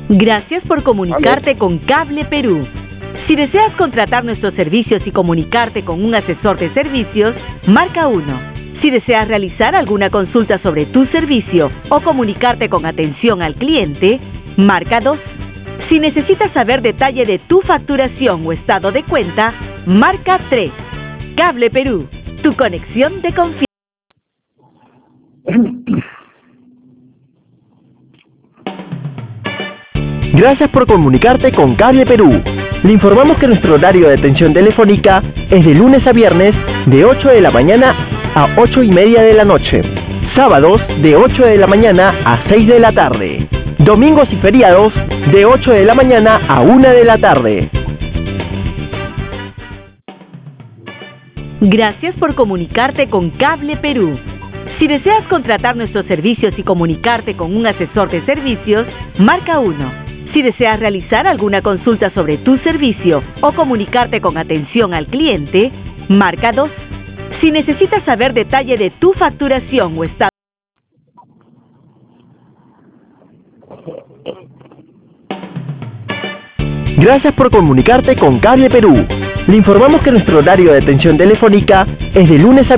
Gracias por comunicarte con Cable Perú. Si deseas contratar nuestros servicios y comunicarte con un asesor de servicios, marca 1. Si deseas realizar alguna consulta sobre tu servicio o comunicarte con atención al cliente, marca 2. Si necesitas saber detalle de tu facturación o estado de cuenta, marca 3. Cable Perú, tu conexión de confianza. Gracias por comunicarte con Cable Perú. Le informamos que nuestro horario de atención telefónica es de lunes a viernes de 8 de la mañana a 8:30 de la noche. Sábados de 8 de la mañana a 6 de la tarde. Domingos y feriados de 8 de la mañana a 1 de la tarde. Gracias por comunicarte con Cable Perú. Si deseas contratar nuestros servicios y comunicarte con un asesor de servicios, marca 1. Si deseas realizar alguna consulta sobre tu servicio o comunicarte con atención al cliente, marca 2. Si necesitas saber detalle de tu facturación o estado. Gracias por comunicarte con Cable Perú. Le informamos que nuestro horario de atención telefónica es de lunes a